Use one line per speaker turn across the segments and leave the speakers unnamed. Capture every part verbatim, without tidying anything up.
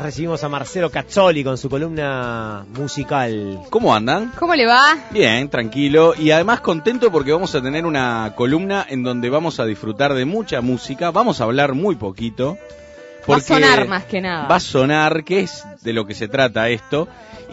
Recibimos a Marcelo Cazzoli con su columna musical.
¿Cómo andan?
¿Cómo le va?
Bien, tranquilo. Y además contento porque vamos a tener una columna en donde vamos a disfrutar de mucha música. Vamos a hablar muy poquito.
Va a sonar más que nada.
Va a sonar, que es de lo que se trata esto.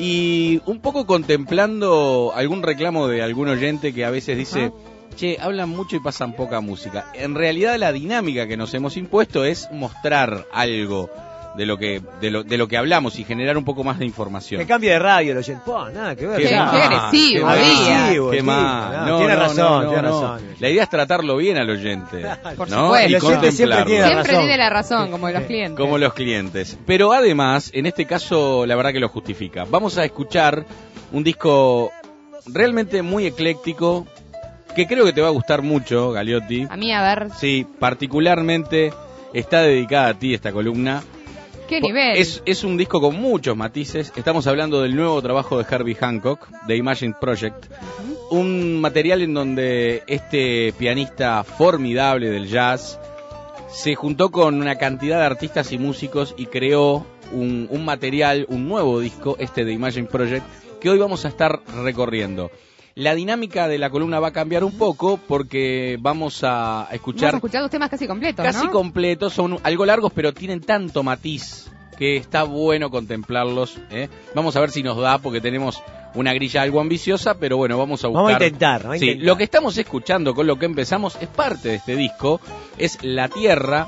Y un poco contemplando algún reclamo de algún oyente que a veces dice... ¿Ah? Che, hablan mucho y pasan poca música. En realidad la dinámica que nos hemos impuesto es mostrar algo de lo que de lo, de lo que hablamos y generar un poco más de información.
Que cambie de radio el oyente. Oh, nada, que ver.
Qué, qué agresivo.
Qué agresivo.
Qué más.
No,
no,
tiene
no,
razón,
no, no,
tiene
no.
razón.
La idea es tratarlo bien al oyente.
Por
¿no?
supuesto.
Y
El oyente siempre tiene la
Siempre
razón.
tiene la razón, como los clientes.
Como los clientes. Pero además, en este caso, la verdad que lo justifica. Vamos a escuchar un disco realmente muy ecléctico, que creo que te va a gustar mucho, Galiotti.
A mí, a ver.
Sí, particularmente está dedicada a ti esta columna.
¿Qué nivel?
Es, es un disco con muchos matices. Estamos hablando del nuevo trabajo de Herbie Hancock, de Imagine Project. Uh-huh. Un material en donde este pianista formidable del jazz se juntó con una cantidad de artistas y músicos y creó un, un material, un nuevo disco, este de Imagine Project, que hoy vamos a estar recorriendo. La dinámica de la columna va a cambiar un poco porque vamos a escuchar...
Vamos a escuchar dos temas casi completos,
Casi
¿no?
completos, son algo largos, pero tienen tanto matiz que está bueno contemplarlos. ¿eh? Vamos a ver si nos da, porque tenemos una grilla algo ambiciosa, pero bueno, vamos a buscar...
Vamos a intentar. Vamos a
sí,
intentar.
Lo que estamos escuchando, con lo que empezamos, es parte de este disco, es La Tierra,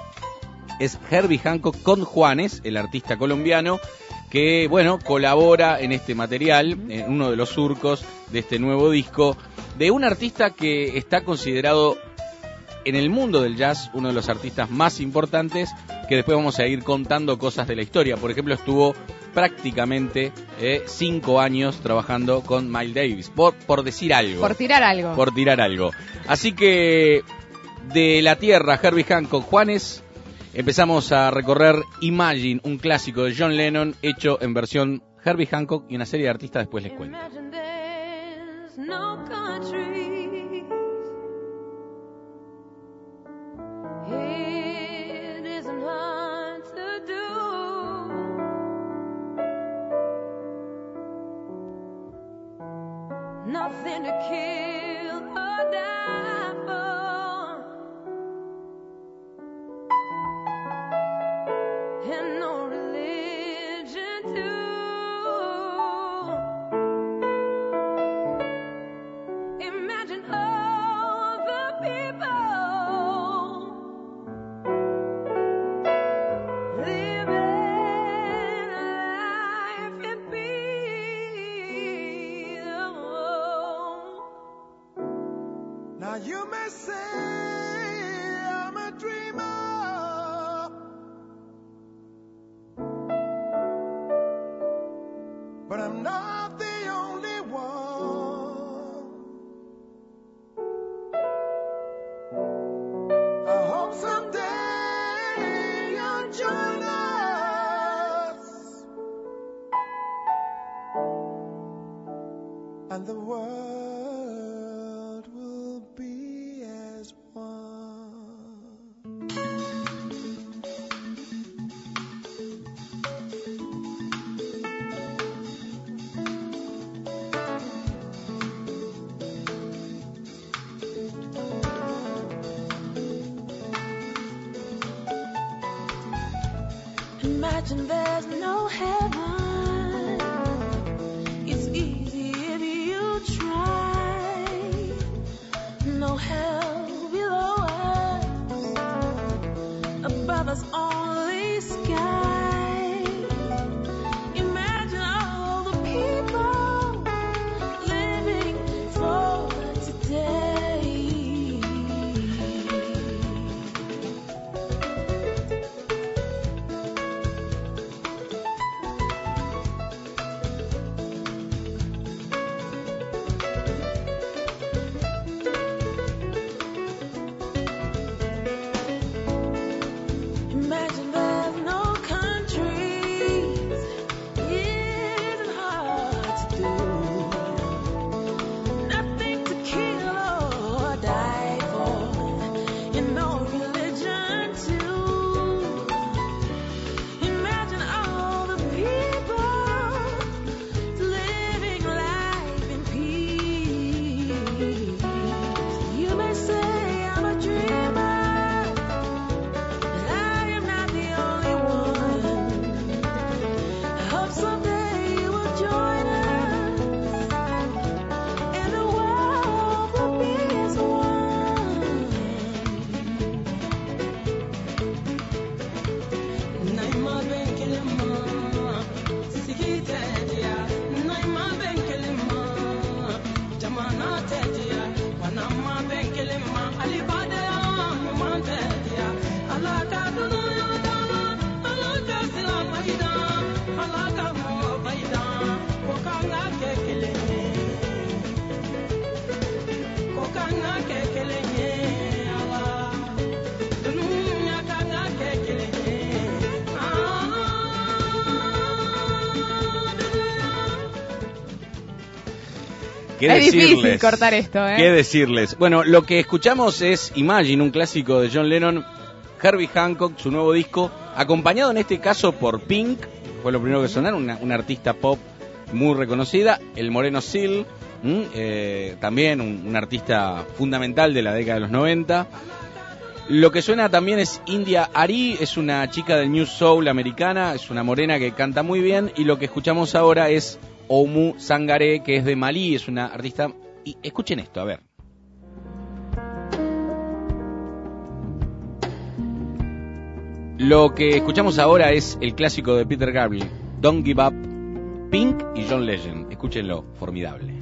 es Herbie Hancock con Juanes, el artista colombiano, que, bueno, colabora en este material, en uno de los surcos de este nuevo disco, de un artista que está considerado en el mundo del jazz uno de los artistas más importantes, que después vamos a ir contando cosas de la historia. Por ejemplo, estuvo prácticamente eh, cinco años trabajando con Miles Davis, por, por decir algo.
Por tirar algo.
Por tirar algo. Así que, de La Tierra, Herbie Hancock, Juanes... Empezamos a recorrer Imagine, un clásico de John Lennon, hecho en versión Herbie Hancock y una serie de artistas, después les cuento.
Nothing to kill or die for, and no religion too. Imagine all the people living life in peace. Oh. Now you may say I'm a dreamer, but I'm not the only one. I hope someday you'll join us, and the world will be as one. Imagine there's no heaven. It's easy if you try. No hell below us. Above us only sky. Imagine all the people living for today.
¿Qué
es
decirles?
difícil cortar esto, ¿eh?
¿Qué decirles? Bueno, lo que escuchamos es Imagine, un clásico de John Lennon, Herbie Hancock, su nuevo disco, acompañado en este caso por Pink, fue lo primero que sonaron, una, una artista pop muy reconocida, el Moreno Seal, ¿m? Eh, también un, un artista fundamental de la década de los noventa. Lo que suena también es India Arie, es una chica del New Soul americana, es una morena que canta muy bien, y lo que escuchamos ahora es Oumou Sangaré, que es de Malí, es una artista. Y escuchen esto, a ver. Lo que escuchamos ahora es el clásico de Peter Gabriel, Don't Give Up, Pink y John Legend. Escúchenlo, formidable.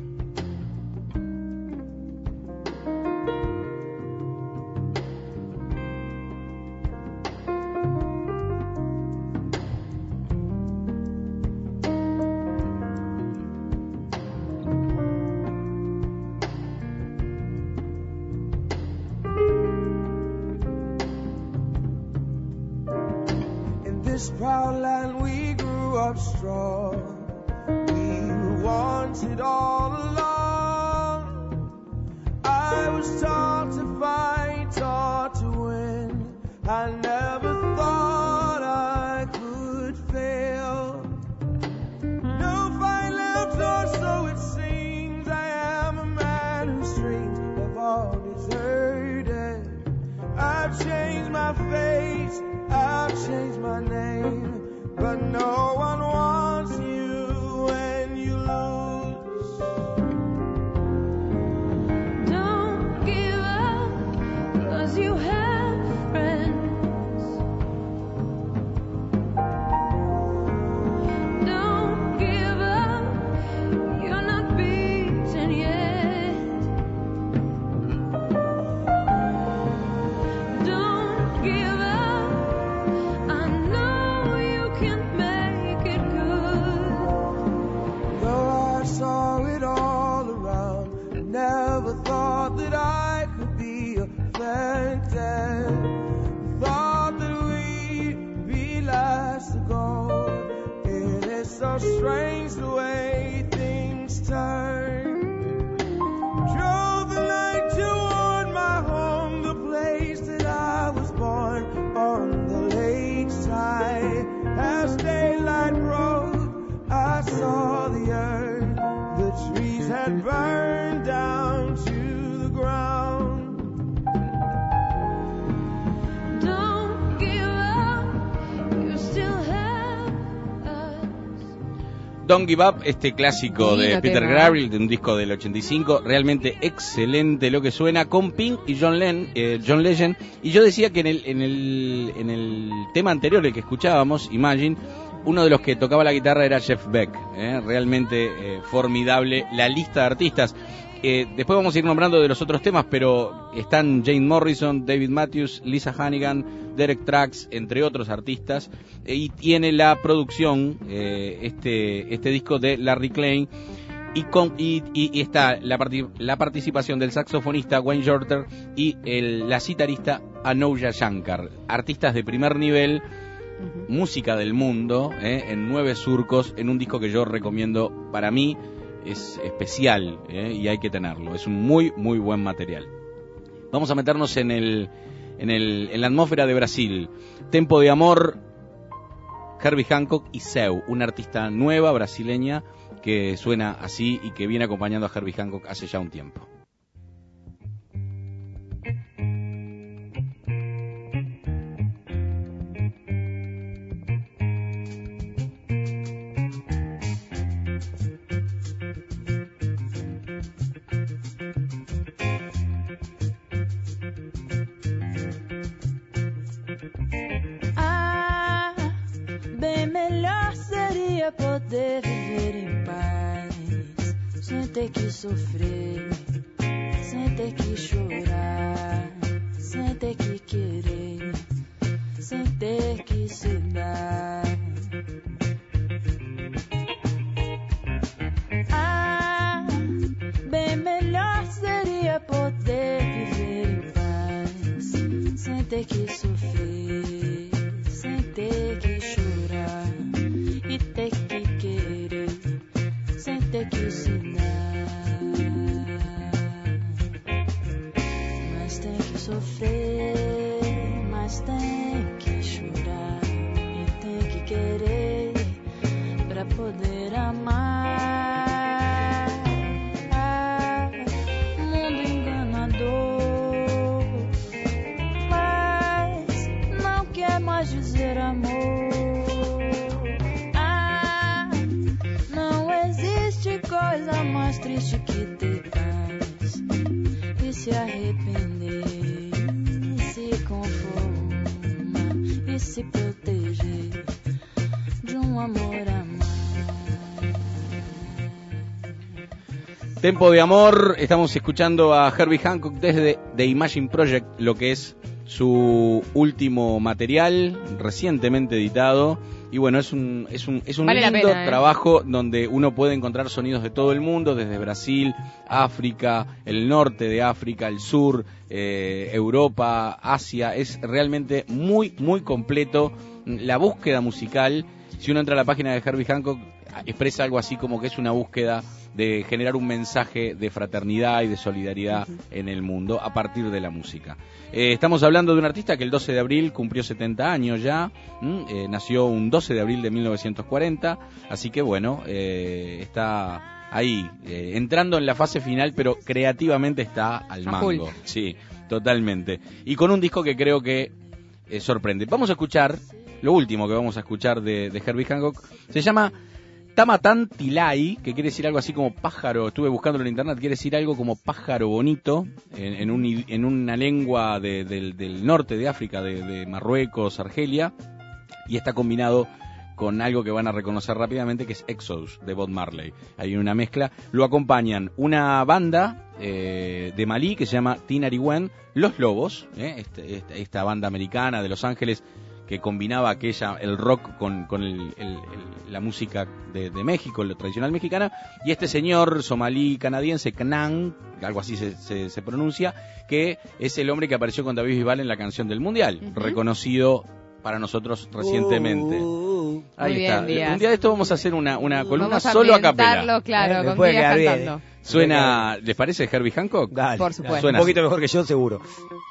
This proud land we grew up strong. We were wanted all along. I was taught to fight, taught to win. I never thought I could fail. No fight left, or so it seems. I am a man whose dreams have all deserted. I've changed my face, I've changed my name, but no one wants you when you lose.
Don't give up, 'cause you have friends. Don't give up, you're not beaten yet. Don't give up, I know you can make it good.
Though I saw it all around, I never thought that I could be affected. Thought that we'd be last to go. It is so strange the way things turn. Drove the night toward my home, the place that I was born, on the lakeside. As daylight broke, I saw the earth. The trees had burned down to the ground.
Don't give up, you still have us.
Don't Give Up, este clásico de
Lindo
Peter
tema.
Gabriel, de un disco del ochenta y cinco, realmente excelente lo que suena, con Pink y John, Len, eh, John Legend. Y yo decía que en el, en, el, en el tema anterior, el que escuchábamos, Imagine, uno de los que tocaba la guitarra era Jeff Beck, eh, realmente eh, formidable la lista de artistas. Eh, después vamos a ir nombrando de los otros temas, pero están Jane Morrison, David Matthews, Lisa Hannigan, Derek Trax, entre otros artistas, eh, y tiene la producción, eh, este, este disco de Larry Klein, y, con, y, y, y está la, parti- la participación del saxofonista Wayne Shorter y el, la citarista Anuja Shankar, artistas de primer nivel,
Ujú.
música del mundo, eh, en nueve surcos, en un disco que yo recomiendo. Para mí es especial, eh, y hay que tenerlo, es un muy muy buen material. Vamos a meternos en el en el en la atmósfera de Brasil. Tempo de Amor, Herbie Hancock y Seu, una artista nueva brasileña que suena así y que viene acompañando a Herbie Hancock hace ya un tiempo.
Ah, bem melhor seria poder viver em paz, sem ter que sofrer, sem ter que chorar, sem ter que querer, sem ter que se dar. Ah, bem melhor seria poder viver em paz, sem ter que sofrer, sem ter que chorar e ter que querer, sem ter que se dar. poder amar. Mundo enganador, mas não quer mais dizer amor. Ah, não existe coisa mais triste que ter paz e se arrepender, e se conformar e se proteger de um amor amado.
Tempo de amor, estamos escuchando a Herbie Hancock desde The Imagine Project, lo que es su último material recientemente editado. Y bueno, es un es un es un
vale
lindo
pena, ¿eh?
trabajo donde uno puede encontrar sonidos de todo el mundo, desde Brasil, África, el norte de África, el sur, eh, Europa, Asia. Es realmente muy muy completo la búsqueda musical. Si uno entra a la página de Herbie Hancock, expresa algo así como que es una búsqueda de generar un mensaje de fraternidad y de solidaridad en el mundo a partir de la música. Eh, estamos hablando de un artista que el doce de abril cumplió setenta años ya, eh, nació un doce de abril de mil novecientos cuarenta, así que bueno, eh, está ahí, eh, entrando en la fase final, pero creativamente está al
A
mango.
full.
Sí, totalmente. Y con un disco que creo que eh, sorprende. Vamos a escuchar, lo último que vamos a escuchar de, de Herbie Hancock, se llama Tamatán Tilai, que quiere decir algo así como pájaro. Estuve buscándolo en internet, quiere decir algo como pájaro bonito, en, en, un, en una lengua de, del, del norte de África, de, de Marruecos, Argelia, y está combinado con algo que van a reconocer rápidamente, que es Exodus, de Bob Marley. Hay una mezcla. Lo acompañan una banda eh, de Malí que se llama Tinariwen, Los Lobos, eh, este, esta, esta banda americana de Los Ángeles, que combinaba aquella el rock con, con el, el, el, la música de, de México, la tradicional mexicana, y este señor somalí canadiense, Knan, algo así se, se, se pronuncia, que es el hombre que apareció con David Bisbal en la canción del Mundial, uh-huh. reconocido para nosotros recientemente.
Uh,
Ahí
Muy
está.
bien, Díaz.
Un día de esto vamos a hacer una, una columna
Vamos a
solo a capela.
ambientarlo, claro,
Me
con
puede
Díaz
quedar bien,
cantando.
eh.
Suena, ¿les parece Herbie Hancock?
Dale,
Por supuesto.
dale.
Suena
Un poquito
así.
mejor que yo, seguro.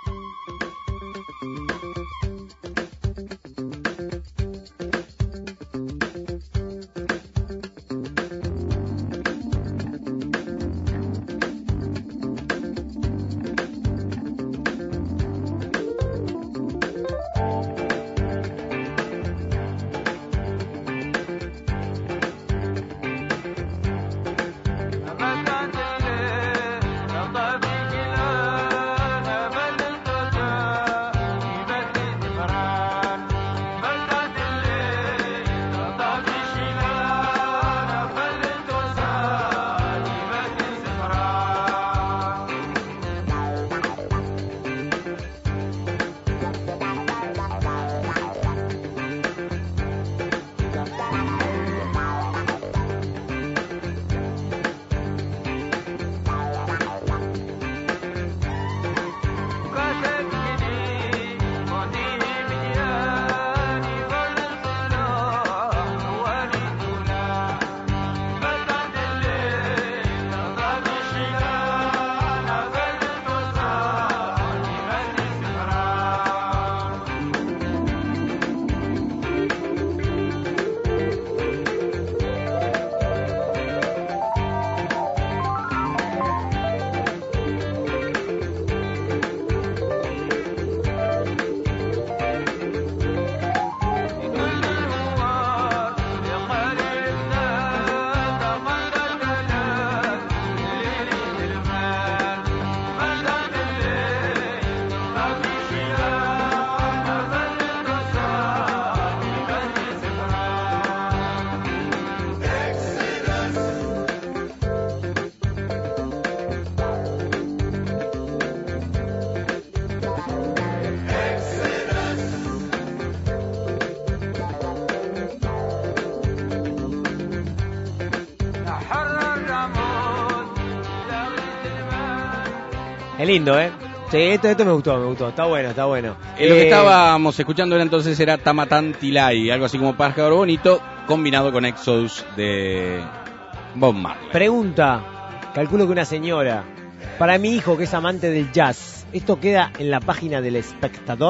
Es lindo, ¿eh? Sí, esto, esto me gustó, me gustó. Está bueno, está bueno.
Eh, lo que estábamos escuchando era entonces era Tamatán Tilai, algo así como pájaro bonito, combinado con Exodus de Bob Marley.
Pregunta, calculo que una señora. Para mi hijo que es amante del jazz, ¿esto queda en la página del espectador?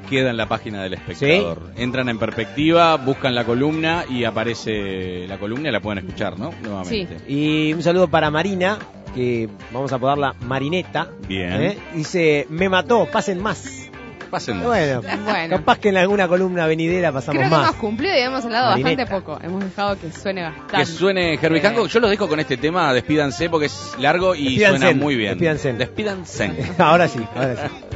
queda en la página del espectador. ¿Sí? Entran en Perspectiva, buscan la columna y aparece la columna y la pueden escuchar, ¿no? Nuevamente.
Sí. Y un saludo para Marina, que vamos a apodarla Marineta.
Bien.
¿eh? Dice, me mató, pasen más.
Pasen más.
Bueno,
bueno,
capaz que en alguna columna venidera pasamos
Creo
más.
Que hemos cumplido y hemos hablado
Marineta.
bastante poco. Hemos dejado que suene bastante.
Que suene Herbie
eh.
Hancock. Yo los dejo con este tema, despídanse, porque es largo y
Despídanse,
suena muy bien.
Despídanse.
Despídanse.
Ahora sí, ahora sí.